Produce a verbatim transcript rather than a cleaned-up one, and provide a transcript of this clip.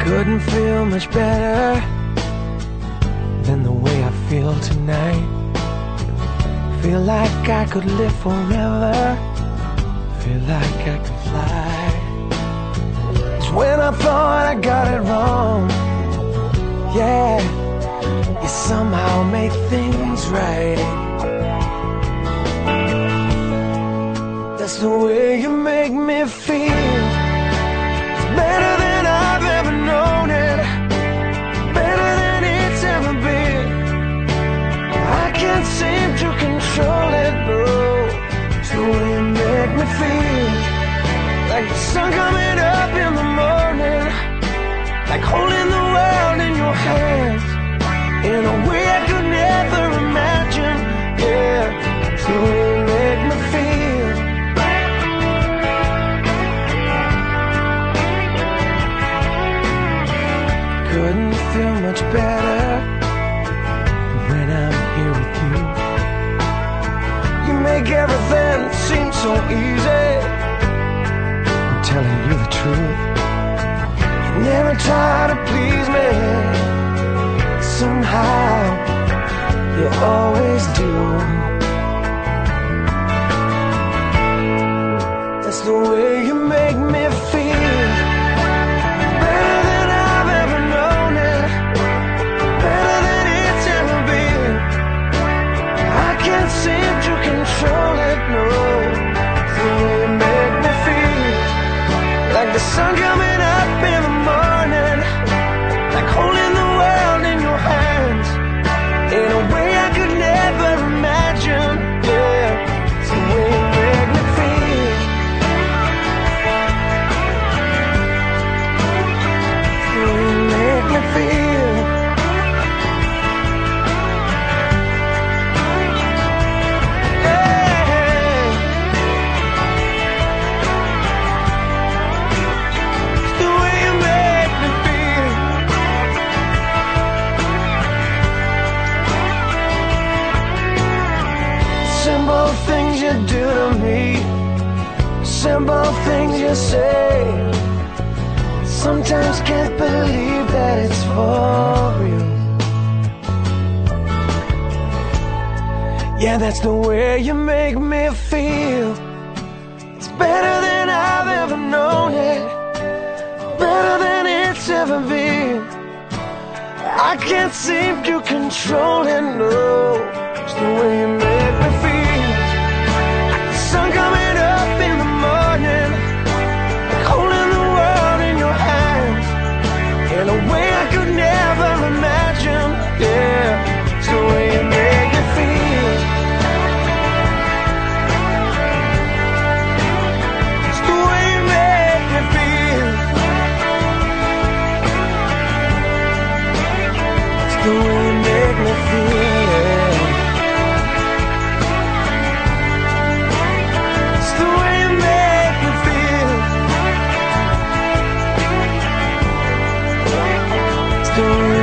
Couldn't feel much better than the way I feel tonight. Feel like I could live forever. Feel like I could fly. It's when I thought I got it wrong. Yeah, you somehow make things right. That's the way you make me feel. It's better than I've ever known it. Better than it's ever been. I can't seem to control it, no. It's the way you make me feel. Like the sun coming up in the morning. Like holding the world in your hands in a way I could never imagine. Yeah, it's the way you make me feel. Couldn't feel much better when I'm here with you. You make everything seem so easy. I'm telling you the truth. You never try to please me. Somehow you always do. That's the way you make me feel. Better than I've ever known it. Better than it's ever been. I can't seem to control it, no. It's the way you make me feel. Like the sun coming up in the morning. Like holding the world in your hands in a way I could never imagine. Yeah, it's the way you make me feel. It's the way you make me feel. Yeah, it's the way you make me feel. Simple things you do to me, simple things you say. Sometimes can't believe that it's for real. Yeah, that's the way you make me feel. It's better than I've ever known it. Better than it's ever been. I can't seem to control it, no. It's the way you make me feel. Like the sun coming up in the morning. Like holding the world in your hands in a way I could never imagine. Yeah, it's the way you make me feel. It's the way you make me feel. It's the way you make me feel. The way